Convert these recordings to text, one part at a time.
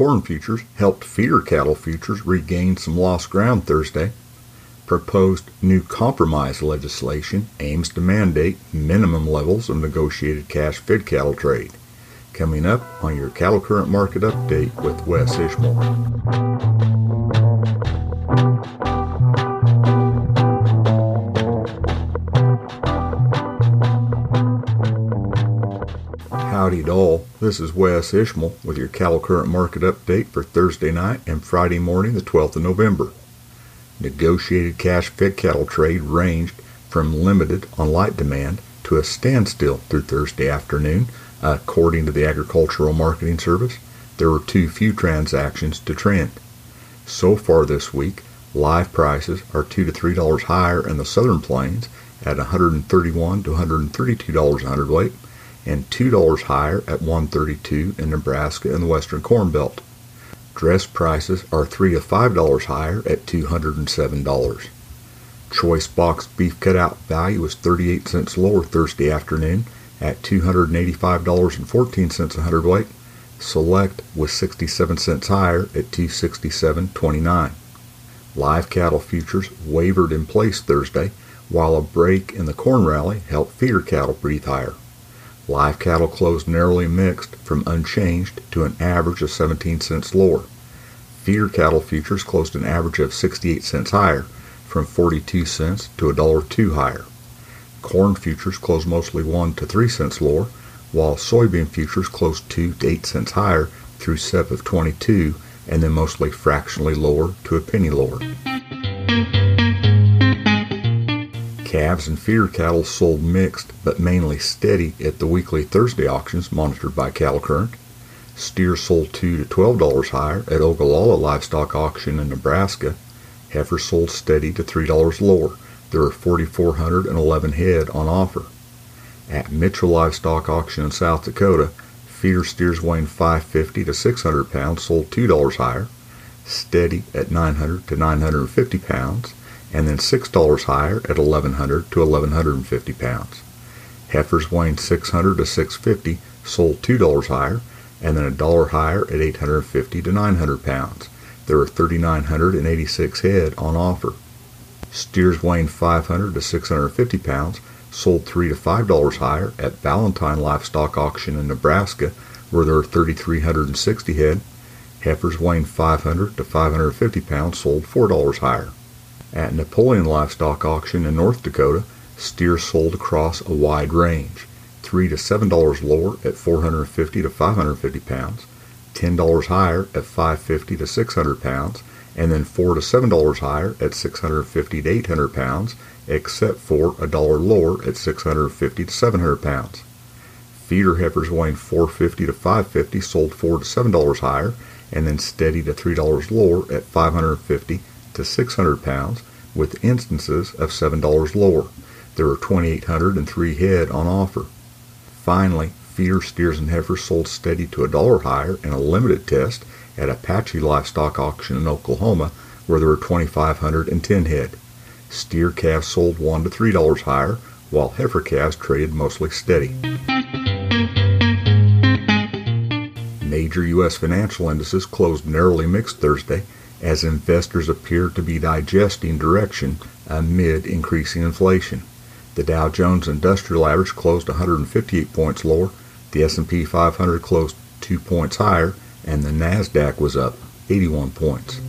corn futures helped feeder cattle futures regain some lost ground Thursday. Proposed new compromise legislation aims to mandate minimum levels of negotiated cash fed cattle trade. Coming up on your Cattle Current Market Update with Wes Ishmael. Howdy doll, this is Wes Ishmael with your Cattle Current Market Update for Thursday night and Friday morning the 12th of November. Negotiated cash fed cattle trade ranged from limited on light demand to a standstill through Thursday afternoon. According to the Agricultural Marketing Service, there were too few transactions to trend. So far this week, live prices are $2 to $3 higher in the Southern Plains at $131 to $132 a hundredweight, and $2 higher at $132 in Nebraska and the Western Corn Belt. Dress prices are $3 to $5 higher at $207. Choice box beef cutout value was 38 cents lower Thursday afternoon at $285.14 a hundredweight. Select was 67 cents higher at $267.29. Live cattle futures wavered in place Thursday, while a break in the corn rally helped feeder cattle breathe higher. Live cattle closed narrowly mixed from unchanged to an average of 17 cents lower. Feeder cattle futures closed an average of 68 cents higher, from 42 cents to $1.02 higher. Corn futures closed mostly 1 to 3 cents lower, while soybean futures closed 2 to 8 cents higher through SEP of 22, and then mostly fractionally lower to a penny lower. Calves and feeder cattle sold mixed but mainly steady at the weekly Thursday auctions monitored by Cattle Current. Steers sold $2 to $12 higher at Ogallala Livestock Auction in Nebraska. Heifers sold steady to $3 lower. There are 4,411 head on offer. At Mitchell Livestock Auction in South Dakota, feeder steers weighing 550 to 600 pounds sold $2 higher, steady at 900 to 950 pounds, and then $6 higher at 1,100 to 1,150 pounds. Heifers weighing 600 to 650 sold $2 higher, and then $1 higher at 850 to 900 pounds. There are 3,986 head on offer. Steers weighing 500 to 650 pounds sold $3 to $5 higher at Valentine Livestock Auction in Nebraska, where there are 3,360 head. Heifers weighing 500 to 550 pounds sold $4 higher. At Napoleon Livestock Auction in North Dakota, steers sold across a wide range, $3 to $7 lower at 450 to 550 pounds, $10 higher at 550 to 600 pounds, and then $4 to $7 higher at 650 to 800 pounds, except for $1 lower at 650 to 700 pounds. Feeder heifers weighing 450 to 550 sold $4 to $7 higher, and then steady to $3 lower at 550 to 600 pounds, with instances of $7 lower. There are 2,803 head on offer. Finally, feeder steers and heifers sold steady to $1 higher in a limited test at Apache Livestock Auction in Oklahoma, where there were 2,510 head. Steer calves sold $1 to $3 higher, while heifer calves traded mostly steady. Major U.S. financial indices closed narrowly mixed Thursday, as investors appear to be digesting direction amid increasing inflation. The Dow Jones Industrial Average closed 158 points lower, the S&P 500 closed 2 points higher, and the NASDAQ was up 81 points.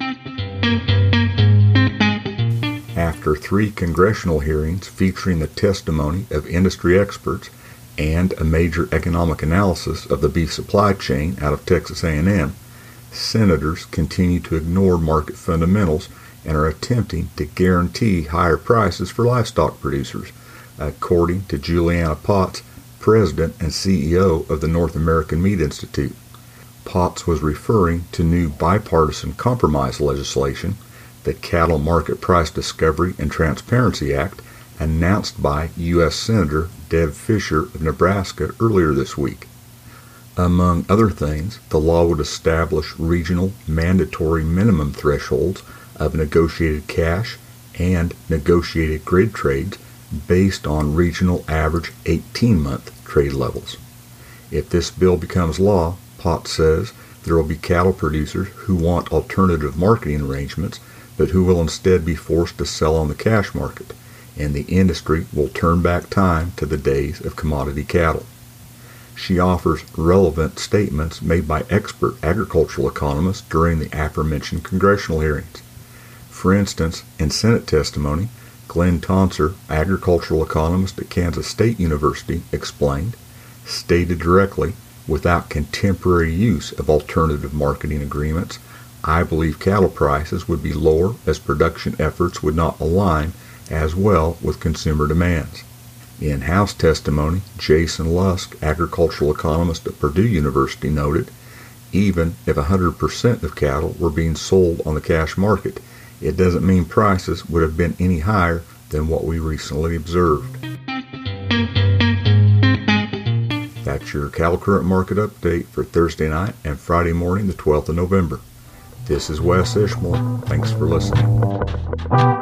After 3 congressional hearings featuring the testimony of industry experts and a major economic analysis of the beef supply chain out of Texas A&M, senators continue to ignore market fundamentals and are attempting to guarantee higher prices for livestock producers, according to Juliana Potts, President and CEO of the North American Meat Institute. Potts was referring to new bipartisan compromise legislation, the Cattle Market Price Discovery and Transparency Act, announced by U.S. Senator Deb Fischer of Nebraska earlier this week. Among other things, the law would establish regional mandatory minimum thresholds of negotiated cash and negotiated grid trades based on regional average 18-month trade levels. If this bill becomes law, Potts says, There will be cattle producers who want alternative marketing arrangements, but who will instead be forced to sell on the cash market, and the industry will turn back time to the days of commodity cattle. She offers relevant statements made by expert agricultural economists during the aforementioned congressional hearings. For instance, in Senate testimony, Glenn Tonsor, agricultural economist at Kansas State University, explained, stated directly, without contemporary use of alternative marketing agreements, I believe cattle prices would be lower as production efforts would not align as well with consumer demands. In House testimony, Jason Lusk, agricultural economist at Purdue University, noted, even if 100% of cattle were being sold on the cash market, it doesn't mean prices would have been any higher than what we recently observed. That's your Cattle Current Market Update for Thursday night and Friday morning, the 12th of November. This is Wes Ishmore. Thanks for listening.